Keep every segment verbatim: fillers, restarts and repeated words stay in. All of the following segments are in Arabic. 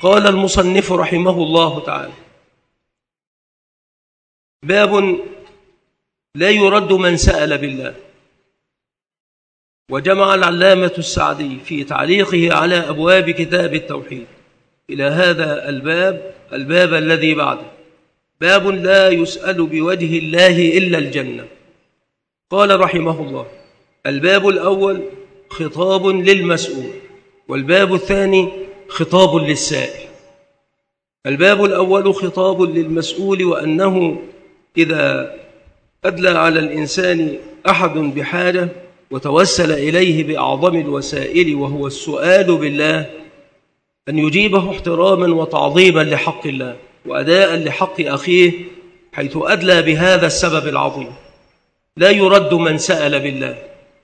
قال المصنف رحمه الله تعالى: باب لا يرد من سأل بالله. وجمع العلامة السعدي في تعليقه على أبواب كتاب التوحيد إلى هذا الباب الباب الذي بعده: باب لا يسأل بوجه الله إلا الجنة. قال رحمه الله: الباب الأول خطاب للمسؤول، والباب الثاني خطاب للسائل. الباب الأول خطاب للمسؤول، وأنه إذا أدلى على الإنسان أحد بحاجة وتوسل إليه بأعظم الوسائل وهو السؤال بالله، أن يجيبه احتراما وتعظيما لحق الله وأداء لحق أخيه، حيث أدلى بهذا السبب العظيم. لا يرد من سأل بالله.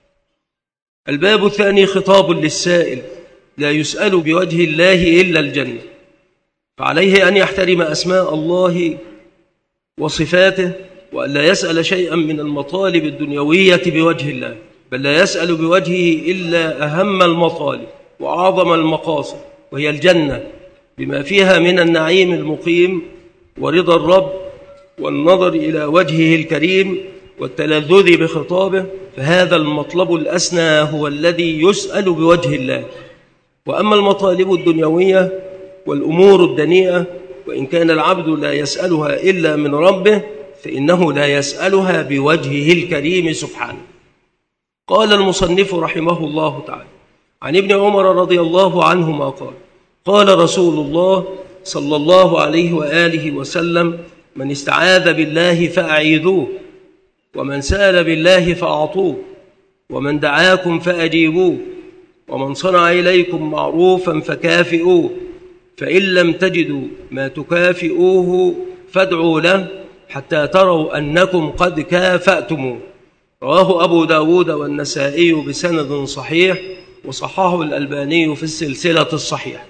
الباب الثاني خطاب للسائل: لا يسأل بوجه الله إلا الجنة، فعليه أن يحترم أسماء الله وصفاته، وأن لا يسأل شيئا من المطالب الدنيوية بوجه الله، بل لا يسأل بوجهه إلا أهم المطالب وأعظم المقاصد، وهي الجنة بما فيها من النعيم المقيم ورضا الرب والنظر إلى وجهه الكريم والتلذذ بخطابه. فهذا المطلب الأسنى هو الذي يسأل بوجه الله. وأما المطالب الدنيوية والأمور الدنيئة، وإن كان العبد لا يسألها إلا من ربه، فإنه لا يسألها بوجهه الكريم سبحانه. قال المصنف رحمه الله تعالى: عن ابن عمر رضي الله عنهما قال: قال رسول الله صلى الله عليه وآله وسلم: من استعاذ بالله فأعيذوه، ومن سأل بالله فأعطوه، ومن دعاكم فأجيبوه، ومن صنع إليكم معروفا فكافئوه، فإن لم تجدوا ما تكافئوه فادعوا له حتى تروا أنكم قد كافأتموه. رواه أبو داود والنسائي بسند صحيح، وصححه الألباني في السلسلة الصحيحة.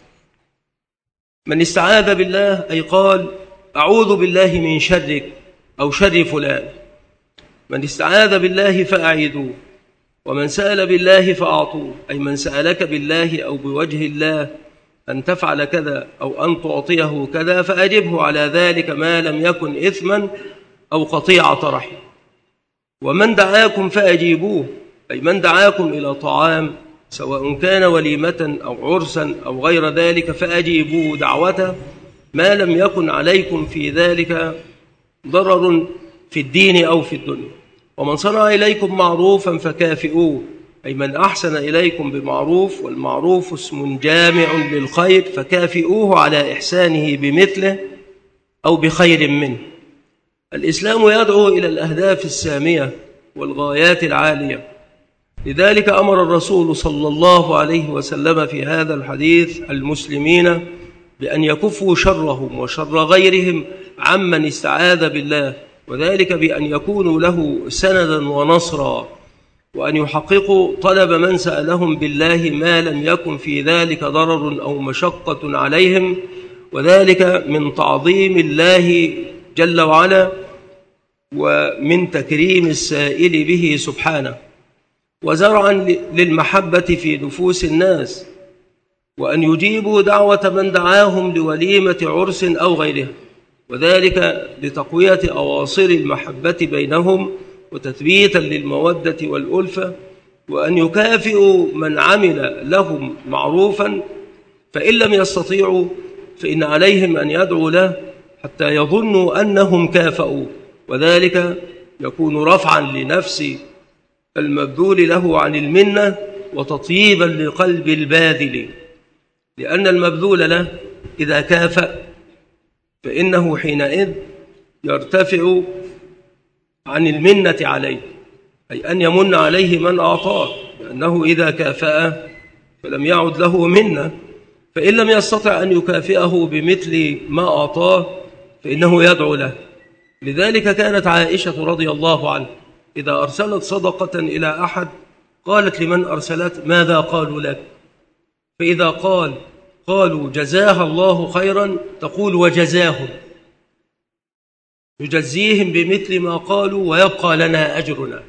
من استعاذ بالله أي قال: أعوذ بالله من شرك أو شر فلان. من استعاذ بالله فأعيذوه، ومن سأل بالله فأعطوه، أي من سألك بالله أو بوجه الله أن تفعل كذا أو أن تعطيه كذا فأجبه على ذلك ما لم يكن إثما أو قطيعة رحم. ومن دعاكم فأجيبوه، أي من دعاكم إلى طعام سواء كان وليمة أو عرسا أو غير ذلك فأجيبوه دعوته، ما لم يكن عليكم في ذلك ضرر في الدين أو في الدنيا. ومن صنع إليكم معروفا فكافئوه، أي من أحسن إليكم بمعروف، والمعروف اسم جامع للخير، فكافئوه على إحسانه بمثله أو بخير منه. الإسلام يدعو إلى الأهداف السامية والغايات العالية، لذلك أمر الرسول صلى الله عليه وسلم في هذا الحديث المسلمين بأن يكفوا شرهم وشر غيرهم عمن استعاذ بالله، وذلك بأن يكونوا له سندا ونصرا، وأن يحققوا طلب من سألهم بالله ما لم يكن في ذلك ضرر أو مشقة عليهم، وذلك من تعظيم الله جل وعلا ومن تكريم السائل به سبحانه، وزرعا للمحبة في نفوس الناس، وأن يجيبوا دعوة من دعاهم لوليمة عرس أو غيرها، وذلك لتقوية أواصر المحبة بينهم وتثبيتا للمودة والألفة، وأن يكافئوا من عمل لهم معروفا، فإن لم يستطيعوا فإن عليهم أن يدعوا له حتى يظنوا أنهم كافأوا، وذلك يكون رفعا لنفس المبذول له عن المنة وتطييبا لقلب الباذل، لأن المبذول له إذا كافأ فإنه حينئذ يرتفع عن المنة عليه، أي أن يمن عليه من أعطاه، لأنه إذا كافأ فلم يعد له منة، فإن لم يستطع أن يكافئه بمثل ما أعطاه فإنه يدعو له. لذلك كانت عائشة رضي الله عنها إذا أرسلت صدقة إلى أحد قالت لمن أرسلت: ماذا قالوا لك؟ فإذا قال قالوا جزاها الله خيرا تقول: وجزاهم، يجزيهم بمثل ما قالوا ويبقى لنا أجرنا.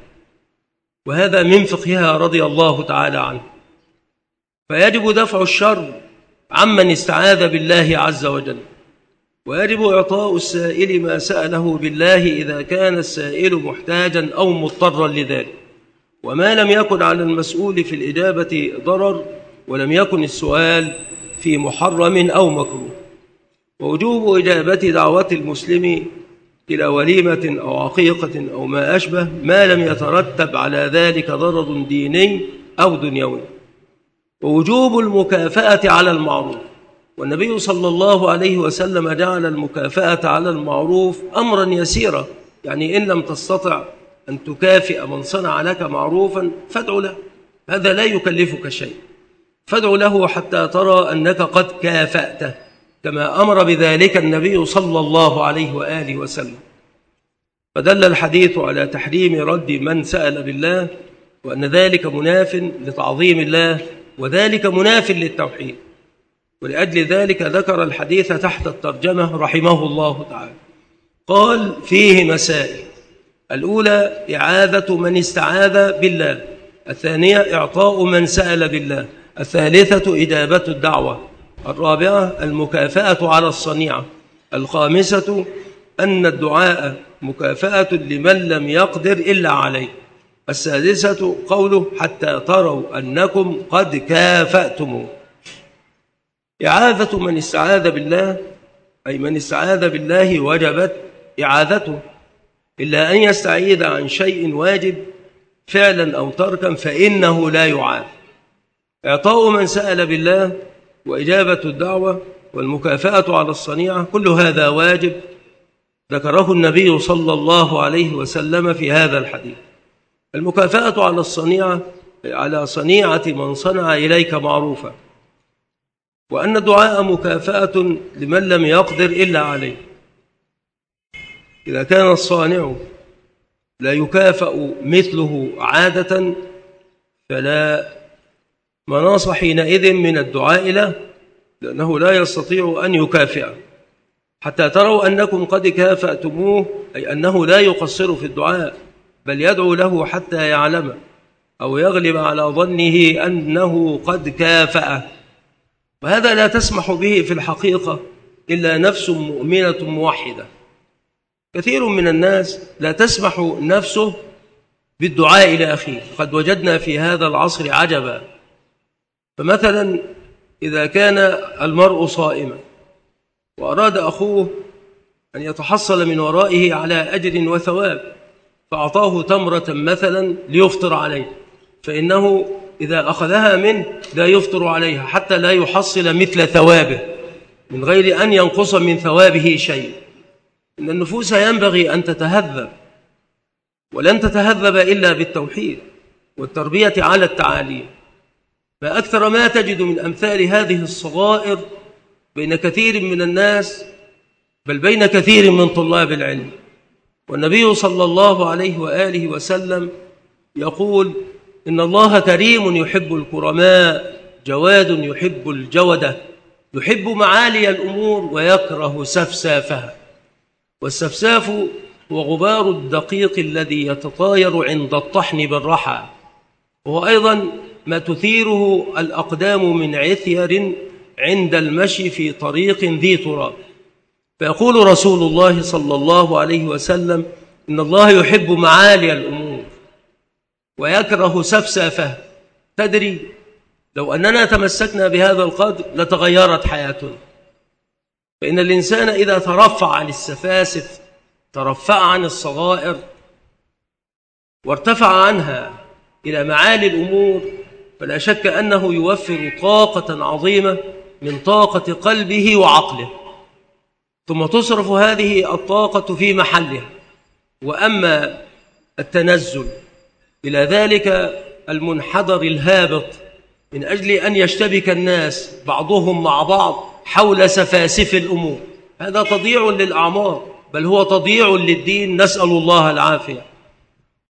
وهذا من فقهها رضي الله تعالى عنه. فيجب دفع الشر عمن استعاذ بالله عز وجل، ويجب إعطاء السائل ما سأله بالله إذا كان السائل محتاجا أو مضطرا لذلك، وما لم يكن على المسؤول في الإجابة ضرر ولم يكن السؤال في محرم أو مكروه. ووجوب إجابة دعوة المسلم إلى وليمة أو عقيقة أو ما أشبه ما لم يترتب على ذلك ضرر ديني أو دنيوي. ووجوب المكافأة على المعروف، والنبي صلى الله عليه وسلم جعل المكافأة على المعروف أمرا يسيرا، يعني إن لم تستطع أن تكافئ من صنع لك معروفا فادع له، هذا لا يكلفك شيء، فادع له حتى ترى أنك قد كافأته، كما أمر بذلك النبي صلى الله عليه وآله وسلم. فدل الحديث على تحريم رد من سأل بالله، وأن ذلك مناف لتعظيم الله، وذلك مناف للتوحيد. ولأجل ذلك ذكر الحديث تحت الترجمة رحمه الله تعالى. قال: فيه مسائل: الأولى إعاذة من استعاذ بالله، الثانية إعطاء من سأل بالله، الثالثة إجابة الدعوة، الرابعة المكافأة على الصنيعة، الخامسة أن الدعاء مكافأة لمن لم يقدر إلا عليه، السادسة قوله: حتى تروا أنكم قد كافأتموه. إعاذة من استعاذ بالله، أي من استعاذ بالله وجبت إعاذته، إلا أن يستعيذ عن شيء واجب فعلا أو تركا فإنه لا يعاذ. إعطاء من سأل بالله وإجابة الدعوة والمكافأة على الصنيعة كل هذا واجب ذكره النبي صلى الله عليه وسلم في هذا الحديث. المكافأة على الصنيعة على صنيعة من صنع إليك معروفا، وأن الدعاء مكافأة لمن لم يقدر إلا عليه. إذا كان الصانع لا يكافأ مثله عادة فلا مناص حينئذ من الدعاء له، لأنه لا يستطيع أن يكافئه. حتى تروا أنكم قد كافأتموه، أي أنه لا يقصر في الدعاء، بل يدعو له حتى يعلم أو يغلب على ظنه أنه قد كافأه. وهذا لا تسمح به في الحقيقة إلا نفس مؤمنة موحدة. كثير من الناس لا تسمح نفسه بالدعاء إلى أخيه. قد وجدنا في هذا العصر عجبا، فمثلا إذا كان المرء صائما وأراد أخوه أن يتحصل من ورائه على أجر وثواب، فأعطاه تمرة مثلا ليفطر عليه، فإنه إذا أخذها منه لا يفطر عليها حتى لا يحصل مثل ثوابه من غير أن ينقص من ثوابه شيء. إن النفوس ينبغي أن تتهذب، ولن تتهذب إلا بالتوحيد والتربية على التعاليم. فأكثر ما تجد من أمثال هذه الصغائر بين كثير من الناس، بل بين كثير من طلاب العلم. والنبي صلى الله عليه وآله وسلم يقول: إن الله كريم يحب الكرماء، جواد يحب الجودة، يحب معالي الأمور ويكره سفسافها. والسفساف هو غبار الدقيق الذي يتطاير عند الطحن بالرحى، وهو أيضا ما تثيره الأقدام من عثير عند المشي في طريق ذي تراب. فيقول رسول الله صلى الله عليه وسلم: إن الله يحب معالي الأمور ويكره سفسافها. تدري لو أننا تمسكنا بهذا القدر لتغيرت حياتنا. فإن الإنسان إذا ترفع عن السفاسف، ترفع عن الصغائر وارتفع عنها إلى معالي الأمور، فلا شك أنه يوفر طاقة عظيمة من طاقة قلبه وعقله، ثم تصرف هذه الطاقة في محلها. وأما التنزل إلى ذلك المنحدر الهابط من أجل أن يشتبك الناس بعضهم مع بعض حول سفاسف الأمور، هذا تضييع للأعمار، بل هو تضييع للدين، نسأل الله العافية.